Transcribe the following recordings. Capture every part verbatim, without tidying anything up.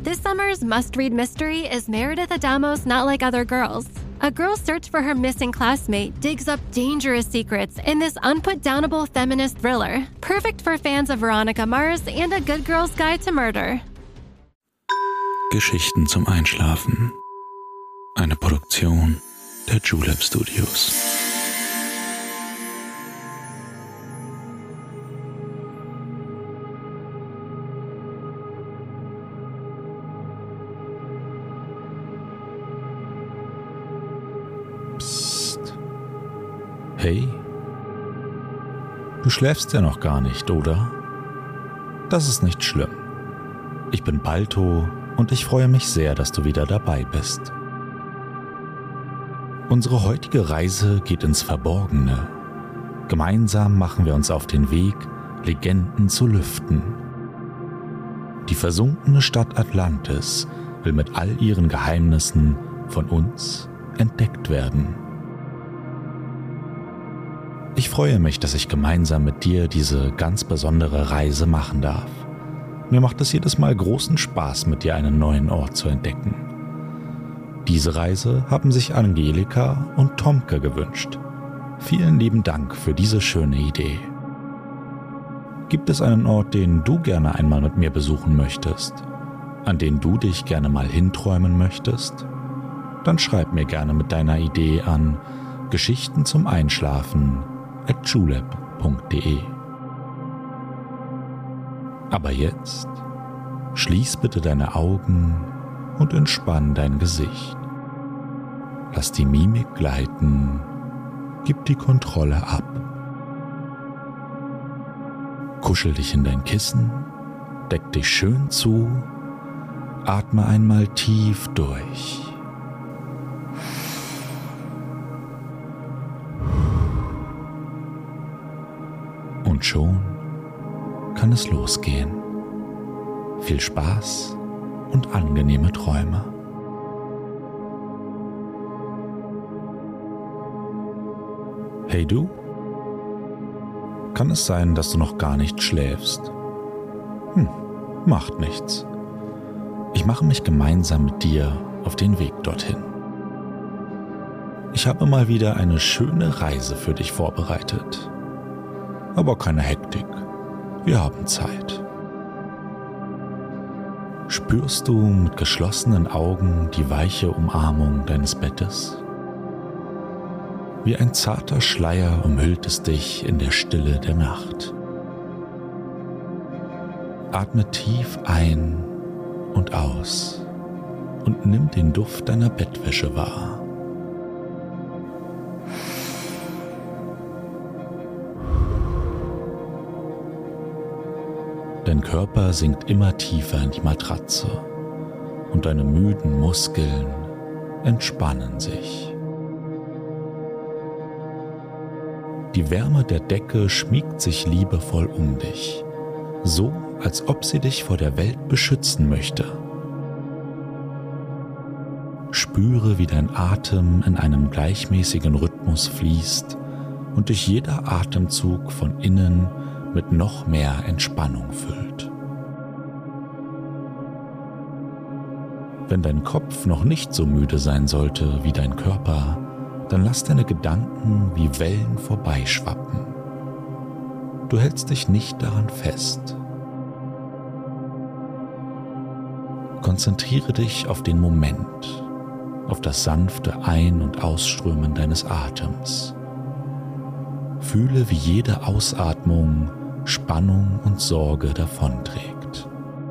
This summer's must-read mystery is Meredith Adamo's Not Like Other Girls. A girl's search for her missing classmate digs up dangerous secrets in this unput-downable feminist thriller, perfect for fans of Veronica Mars and A Good Girl's Guide to Murder. Geschichten zum Einschlafen. Eine Produktion der Julep Studios. Psst. Hey? Du schläfst ja noch gar nicht, oder? Das ist nicht schlimm. Ich bin Balto und ich freue mich sehr, dass du wieder dabei bist. Unsere heutige Reise geht ins Verborgene. Gemeinsam machen wir uns auf den Weg, Legenden zu lüften. Die versunkene Stadt Atlantis will mit all ihren Geheimnissen von uns entdeckt werden. Ich freue mich, dass ich gemeinsam mit dir diese ganz besondere Reise machen darf. Mir macht es jedes Mal großen Spaß, mit dir einen neuen Ort zu entdecken. Diese Reise haben sich Angelika und Tomke gewünscht. Vielen lieben Dank für diese schöne Idee. Gibt es einen Ort, den du gerne einmal mit mir besuchen möchtest? An den du dich gerne mal hinträumen möchtest? Dann schreib mir gerne mit deiner Idee an Geschichten zum Einschlafen at julep punkt de. Aber jetzt schließ bitte deine Augen und entspann dein Gesicht. Lass die Mimik gleiten, gib die Kontrolle ab. Kuschel dich in dein Kissen, deck dich schön zu, atme einmal tief durch. Und schon kann es losgehen. Viel Spaß und angenehme Träume. Hey du? Kann es sein, dass du noch gar nicht schläfst? Hm, macht nichts. Ich mache mich gemeinsam mit dir auf den Weg dorthin. Ich habe mal wieder eine schöne Reise für dich vorbereitet. Aber keine Hektik. Wir haben Zeit. Spürst du mit geschlossenen Augen die weiche Umarmung deines Bettes? Wie ein zarter Schleier umhüllt es dich in der Stille der Nacht. Atme tief ein und aus und nimm den Duft deiner Bettwäsche wahr. Dein Körper sinkt immer tiefer in die Matratze und deine müden Muskeln entspannen sich. Die Wärme der Decke schmiegt sich liebevoll um dich, so als ob sie dich vor der Welt beschützen möchte. Spüre, wie dein Atem in einem gleichmäßigen Rhythmus fließt und dich jeder Atemzug von innen mit noch mehr Entspannung füllt. Wenn dein Kopf noch nicht so müde sein sollte wie dein Körper, dann lass deine Gedanken wie Wellen vorbeischwappen. Du hältst dich nicht daran fest. Konzentriere dich auf den Moment, auf das sanfte Ein- und Ausströmen deines Atems. Fühle, wie jede Ausatmung Spannung und Sorge davonträgt.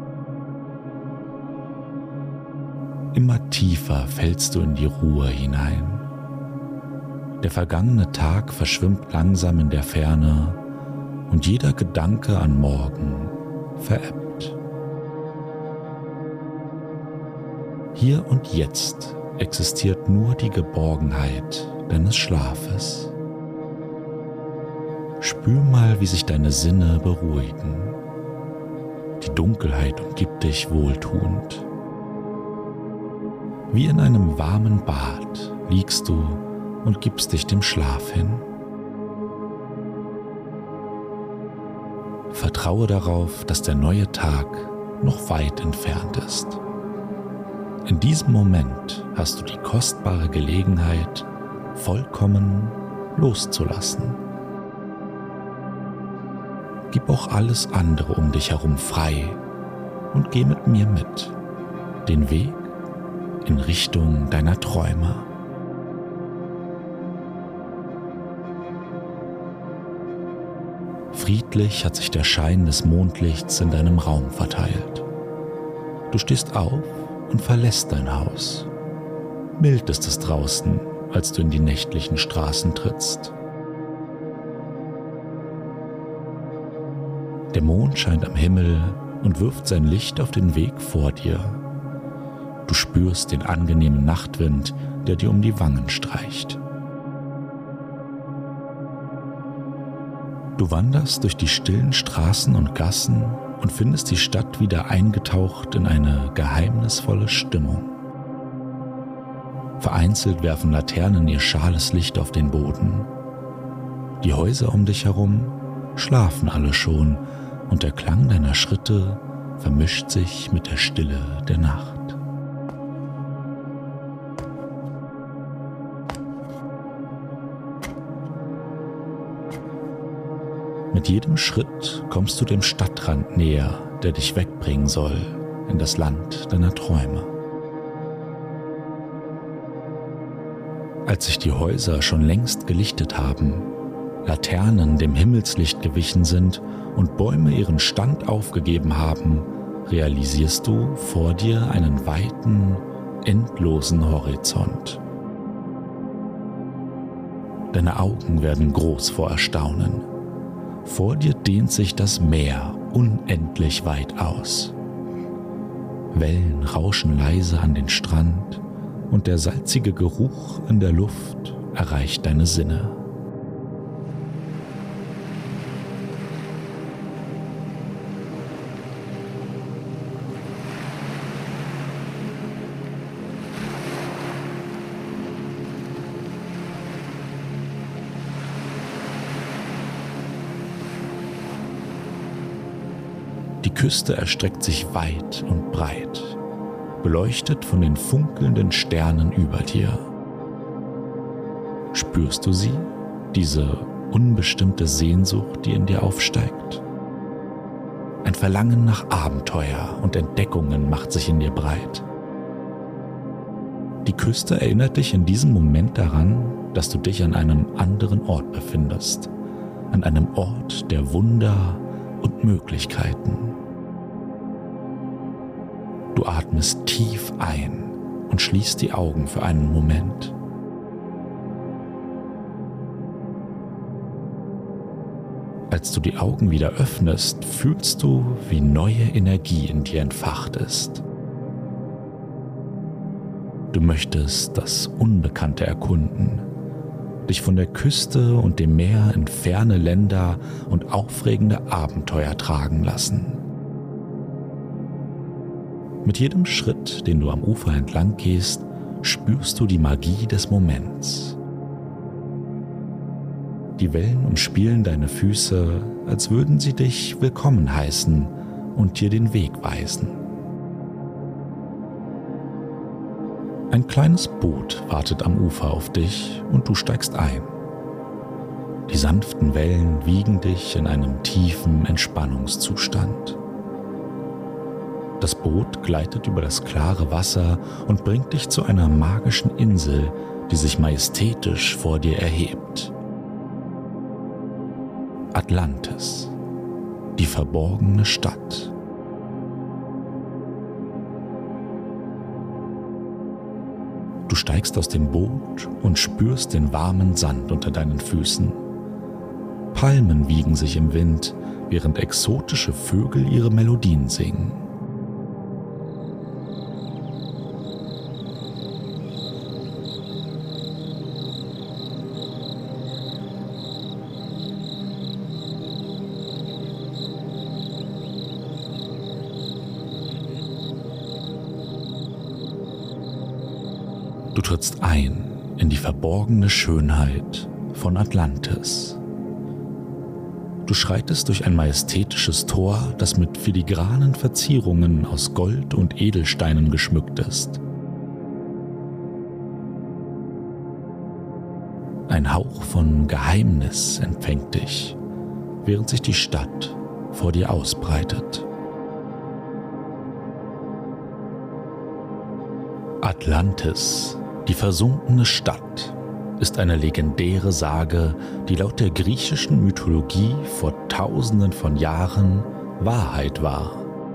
Immer tiefer fällst du in die Ruhe hinein. Der vergangene Tag verschwimmt langsam in der Ferne und jeder Gedanke an morgen verebbt. Hier und jetzt existiert nur die Geborgenheit deines Schlafes. Spür mal, wie sich deine Sinne beruhigen. Die Dunkelheit umgibt dich wohltuend. Wie in einem warmen Bad liegst du und gibst dich dem Schlaf hin. Vertraue darauf, dass der neue Tag noch weit entfernt ist diesem Moment hast du die kostbare Gelegenheit, vollkommen loszulassen. Gib auch alles andere um dich herum frei und geh mit mir mit, den Weg in Richtung deiner Träume. Friedlich hat sich der Schein des Mondlichts in deinem Raum verteilt. Du stehst auf und verlässt dein Haus. Mild ist es draußen, als du in die nächtlichen Straßen trittst. Der Mond scheint am Himmel und wirft sein Licht auf den Weg vor dir. Du spürst den angenehmen Nachtwind, der dir um die Wangen streicht. Du wanderst durch die stillen Straßen und Gassen und findest die Stadt wieder eingetaucht in eine geheimnisvolle Stimmung. Vereinzelt werfen Laternen ihr schales Licht auf den Boden. Die Häuser um dich herum schlafen alle schon und der Klang deiner Schritte vermischt sich mit der Stille der Nacht. Mit jedem Schritt kommst du dem Stadtrand näher, der dich wegbringen soll in das Land deiner Träume. Als sich die Häuser schon längst gelichtet haben, Laternen dem Himmelslicht gewichen sind und Bäume ihren Stand aufgegeben haben, realisierst du vor dir einen weiten, endlosen Horizont. Deine Augen werden groß vor Erstaunen. Vor dir dehnt sich das Meer unendlich weit aus. Wellen rauschen leise an den Strand und der salzige Geruch in der Luft erreicht deine Sinne. Die Küste erstreckt sich weit und breit, beleuchtet von den funkelnden Sternen über dir. Spürst du sie, diese unbestimmte Sehnsucht, die in dir aufsteigt? Ein Verlangen nach Abenteuer und Entdeckungen macht sich in dir breit. Die Küste erinnert dich in diesem Moment daran, dass du dich an einem anderen Ort befindest, an einem Ort der Wunder und Möglichkeiten. Du atmest tief ein und schließt die Augen für einen Moment. Als du die Augen wieder öffnest, fühlst du, wie neue Energie in dir entfacht ist. Du möchtest das Unbekannte erkunden, dich von der Küste und dem Meer in ferne Länder und aufregende Abenteuer tragen lassen. Mit jedem Schritt, den du am Ufer entlang gehst, spürst du die Magie des Moments. Die Wellen umspielen deine Füße, als würden sie dich willkommen heißen und dir den Weg weisen. Ein kleines Boot wartet am Ufer auf dich und du steigst ein. Die sanften Wellen wiegen dich in einem tiefen Entspannungszustand. Das Boot gleitet über das klare Wasser und bringt dich zu einer magischen Insel, die sich majestätisch vor dir erhebt. Atlantis, die verborgene Stadt. Du steigst aus dem Boot und spürst den warmen Sand unter deinen Füßen. Palmen wiegen sich im Wind, während exotische Vögel ihre Melodien singen. Du trittst ein in die verborgene Schönheit von Atlantis. Du schreitest durch ein majestätisches Tor, das mit filigranen Verzierungen aus Gold und Edelsteinen geschmückt ist. Ein Hauch von Geheimnis empfängt dich, während sich die Stadt vor dir ausbreitet. Atlantis, die versunkene Stadt, ist eine legendäre Sage, die laut der griechischen Mythologie vor Tausenden von Jahren Wahrheit war.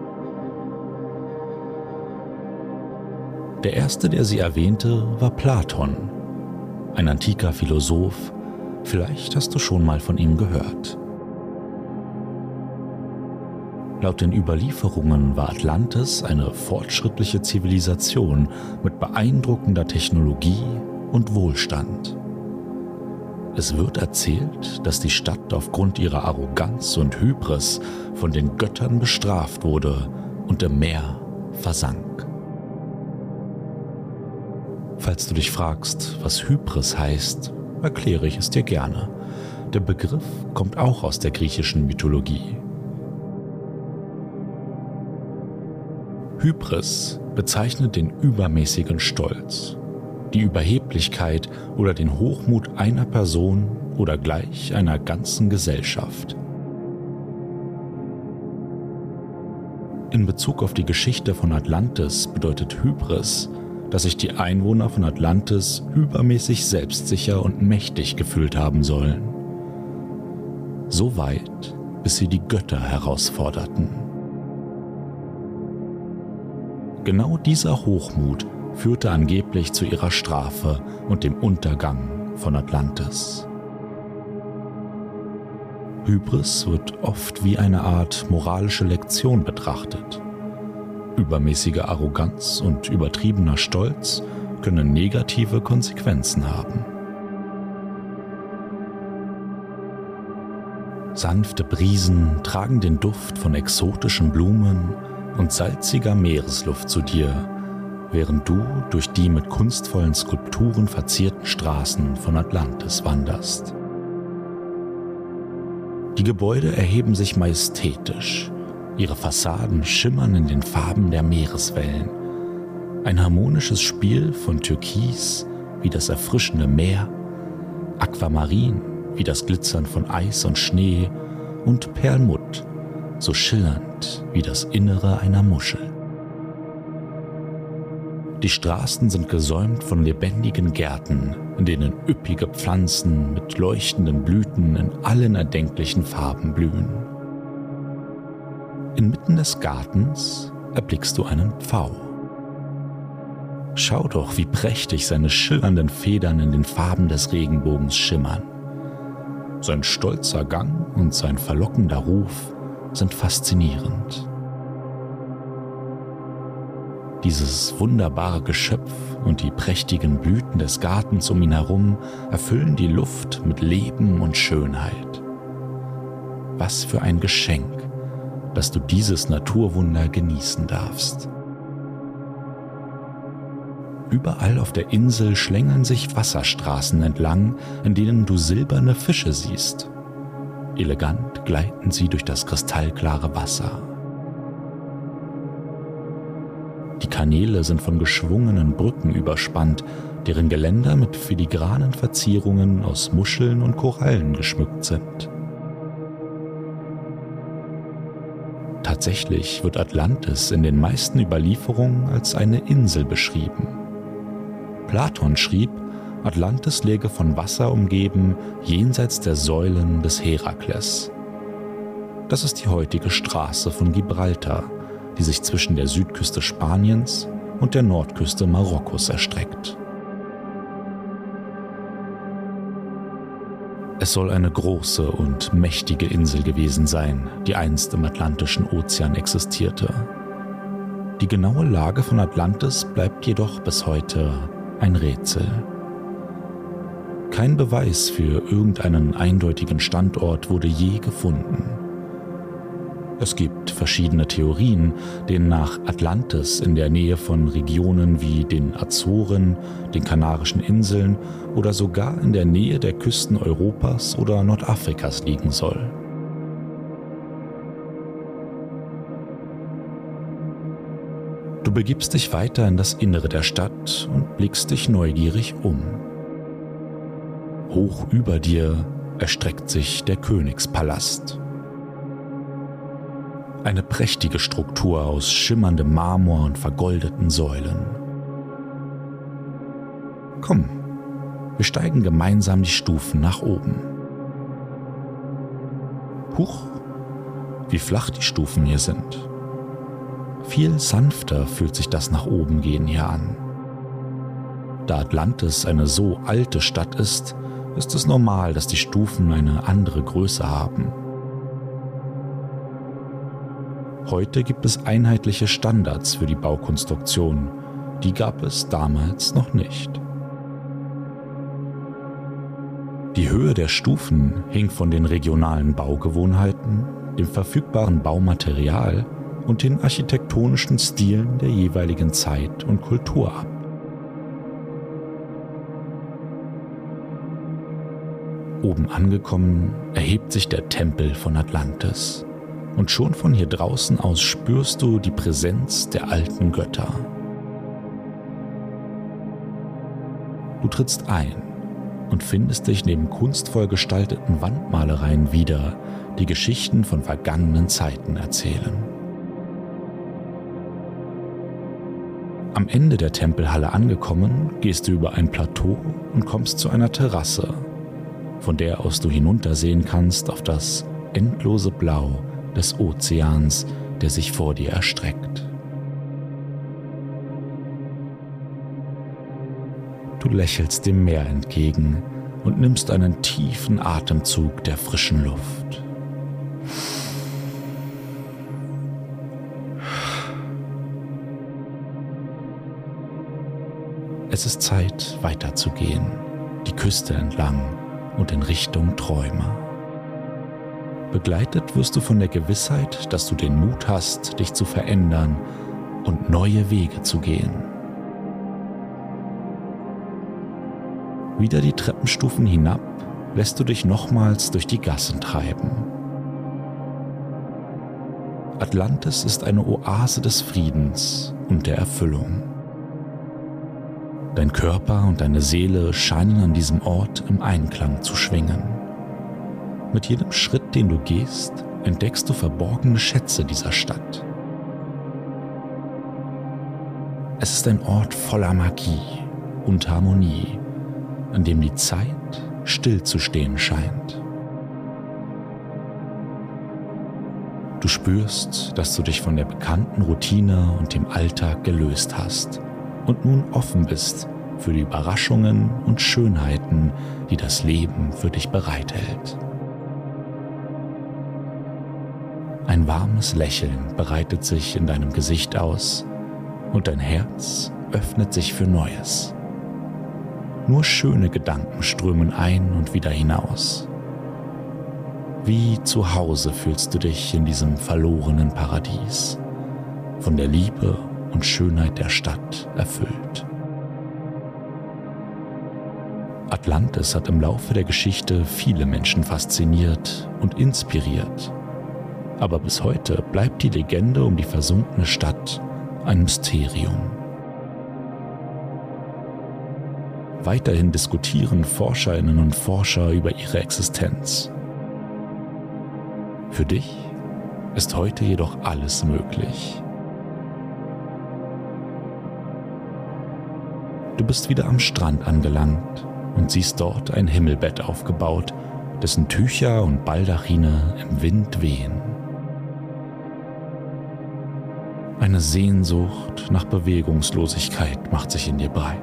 Der erste, der sie erwähnte, war Platon, ein antiker Philosoph. Vielleicht hast du schon mal von ihm gehört. Laut den Überlieferungen war Atlantis eine fortschrittliche Zivilisation mit beeindruckender Technologie und Wohlstand. Es wird erzählt, dass die Stadt aufgrund ihrer Arroganz und Hybris von den Göttern bestraft wurde und im Meer versank. Falls du dich fragst, was Hybris heißt, erkläre ich es dir gerne. Der Begriff kommt auch aus der griechischen Mythologie. Hybris bezeichnet den übermäßigen Stolz, die Überheblichkeit oder den Hochmut einer Person oder gleich einer ganzen Gesellschaft. In Bezug auf die Geschichte von Atlantis bedeutet Hybris, dass sich die Einwohner von Atlantis übermäßig selbstsicher und mächtig gefühlt haben sollen. So weit, bis sie die Götter herausforderten. Genau dieser Hochmut führte angeblich zu ihrer Strafe und dem Untergang von Atlantis. Hybris wird oft wie eine Art moralische Lektion betrachtet. Übermäßige Arroganz und übertriebener Stolz können negative Konsequenzen haben. Sanfte Brisen tragen den Duft von exotischen Blumen und salziger Meeresluft zu dir, während du durch die mit kunstvollen Skulpturen verzierten Straßen von Atlantis wanderst. Die Gebäude erheben sich majestätisch. Ihre Fassaden schimmern in den Farben der Meereswellen. Ein harmonisches Spiel von Türkis wie das erfrischende Meer, Aquamarin wie das Glitzern von Eis und Schnee und Perlmutt, so schillernd wie das Innere einer Muschel. Die Straßen sind gesäumt von lebendigen Gärten, in denen üppige Pflanzen mit leuchtenden Blüten in allen erdenklichen Farben blühen. Inmitten des Gartens erblickst du einen Pfau. Schau doch, wie prächtig seine schillernden Federn in den Farben des Regenbogens schimmern. Sein stolzer Gang und sein verlockender Ruf sind faszinierend. Dieses wunderbare Geschöpf und die prächtigen Blüten des Gartens um ihn herum erfüllen die Luft mit Leben und Schönheit. Was für ein Geschenk, dass du dieses Naturwunder genießen darfst. Überall auf der Insel schlängeln sich Wasserstraßen entlang, in denen du silberne Fische siehst. Elegant gleiten sie durch das kristallklare Wasser. Die Kanäle sind von geschwungenen Brücken überspannt, deren Geländer mit filigranen Verzierungen aus Muscheln und Korallen geschmückt sind. Tatsächlich wird Atlantis in den meisten Überlieferungen als eine Insel beschrieben. Platon schrieb, Atlantis läge von Wasser umgeben, jenseits der Säulen des Herakles. Das ist die heutige Straße von Gibraltar, die sich zwischen der Südküste Spaniens und der Nordküste Marokkos erstreckt. Es soll eine große und mächtige Insel gewesen sein, die einst im Atlantischen Ozean existierte. Die genaue Lage von Atlantis bleibt jedoch bis heute ein Rätsel. Kein Beweis für irgendeinen eindeutigen Standort wurde je gefunden. Es gibt verschiedene Theorien, denen nach Atlantis in der Nähe von Regionen wie den Azoren, den Kanarischen Inseln oder sogar in der Nähe der Küsten Europas oder Nordafrikas liegen soll. Du begibst dich weiter in das Innere der Stadt und blickst dich neugierig um. Hoch über dir erstreckt sich der Königspalast. Eine prächtige Struktur aus schimmerndem Marmor und vergoldeten Säulen. Komm, wir steigen gemeinsam die Stufen nach oben. Huch, wie flach die Stufen hier sind. Viel sanfter fühlt sich das nach oben gehen hier an. Da Atlantis eine so alte Stadt ist, ist es normal, dass die Stufen eine andere Größe haben. Heute gibt es einheitliche Standards für die Baukonstruktion, die gab es damals noch nicht. Die Höhe der Stufen hing von den regionalen Baugewohnheiten, dem verfügbaren Baumaterial und den architektonischen Stilen der jeweiligen Zeit und Kultur ab. Oben angekommen erhebt sich der Tempel von Atlantis und schon von hier draußen aus spürst du die Präsenz der alten Götter. Du trittst ein und findest dich neben kunstvoll gestalteten Wandmalereien wieder, die Geschichten von vergangenen Zeiten erzählen. Am Ende der Tempelhalle angekommen, gehst du über ein Plateau und kommst zu einer Terrasse, von der aus du hinuntersehen kannst auf das endlose Blau des Ozeans, der sich vor dir erstreckt. Du lächelst dem Meer entgegen und nimmst einen tiefen Atemzug der frischen Luft. Es ist Zeit, weiterzugehen, die Küste entlang und in Richtung Träume. Begleitet wirst du von der Gewissheit, dass du den Mut hast, dich zu verändern und neue Wege zu gehen. Wieder die Treppenstufen hinab, lässt du dich nochmals durch die Gassen treiben. Atlantis ist eine Oase des Friedens und der Erfüllung. Dein Körper und deine Seele scheinen an diesem Ort im Einklang zu schwingen. Mit jedem Schritt, den du gehst, entdeckst du verborgene Schätze dieser Stadt. Es ist ein Ort voller Magie und Harmonie, an dem die Zeit stillzustehen scheint. Du spürst, dass du dich von der bekannten Routine und dem Alltag gelöst hast und nun offen bist für die Überraschungen und Schönheiten, die das Leben für dich bereithält. Ein warmes Lächeln breitet sich in deinem Gesicht aus und dein Herz öffnet sich für Neues. Nur schöne Gedanken strömen ein und wieder hinaus. Wie zu Hause fühlst du dich in diesem verlorenen Paradies, von der Liebe und Schönheit der Stadt erfüllt. Atlantis hat im Laufe der Geschichte viele Menschen fasziniert und inspiriert. Aber bis heute bleibt die Legende um die versunkene Stadt ein Mysterium. Weiterhin diskutieren Forscherinnen und Forscher über ihre Existenz. Für dich ist heute jedoch alles möglich. Du bist wieder am Strand angelangt und siehst dort ein Himmelbett aufgebaut, dessen Tücher und Baldachine im Wind wehen. Eine Sehnsucht nach Bewegungslosigkeit macht sich in dir breit.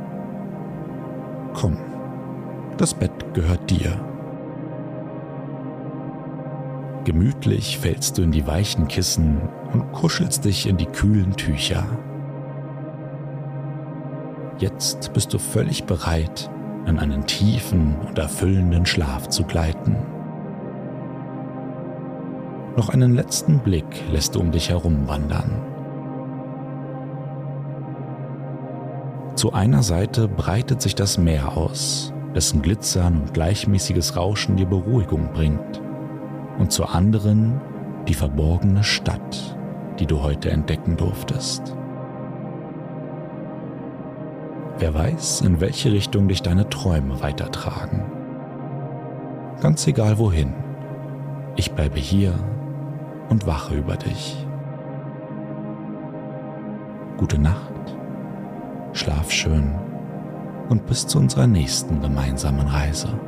Komm, das Bett gehört dir. Gemütlich fällst du in die weichen Kissen und kuschelst dich in die kühlen Tücher. Jetzt bist du völlig bereit, in einen tiefen und erfüllenden Schlaf zu gleiten. Noch einen letzten Blick lässt du um dich herum wandern. Zu einer Seite breitet sich das Meer aus, dessen Glitzern und gleichmäßiges Rauschen dir Beruhigung bringt, und zur anderen die verborgene Stadt, die du heute entdecken durftest. Wer weiß, in welche Richtung dich deine Träume weitertragen. Ganz egal wohin, ich bleibe hier und wache über dich. Gute Nacht, schlaf schön und bis zu unserer nächsten gemeinsamen Reise.